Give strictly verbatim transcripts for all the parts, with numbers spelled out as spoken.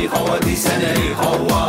ey hava desene ey hava.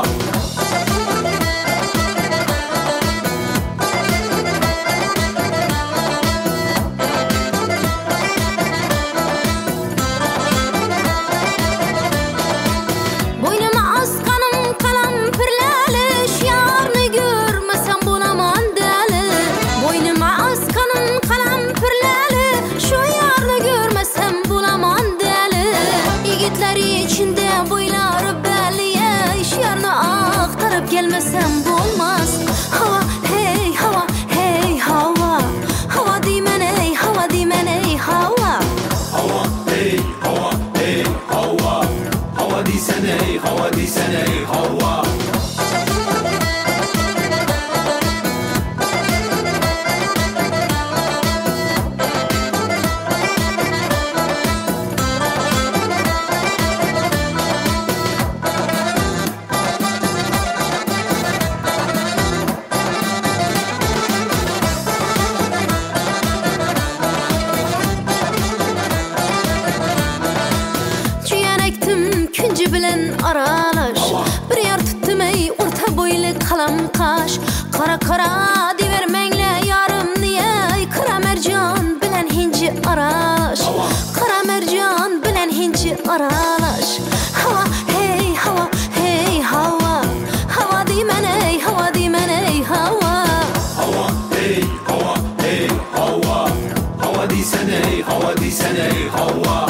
Gelmesem olmaz. Hava hey hava hey hava. Hava dimen ey hava dimen ey hava. Hava hey hava hey hava. Hava desene ey hava desene ey hava. Küncü bilen aralaş bir yer tuttum ey orta boylu kalam kaş. Kara kara divermenle yarım niye kara mercan bilen hinci aralaş. Kara mercan bilen hinci aralaş. Hava hey hava hey hava. Hava dimen ey hava dimen ey hava. Hava hey hava hey hava. Hava desene ey hava desene ey hava.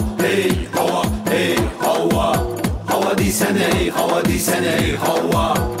Hava desene ey hava desene ey hava.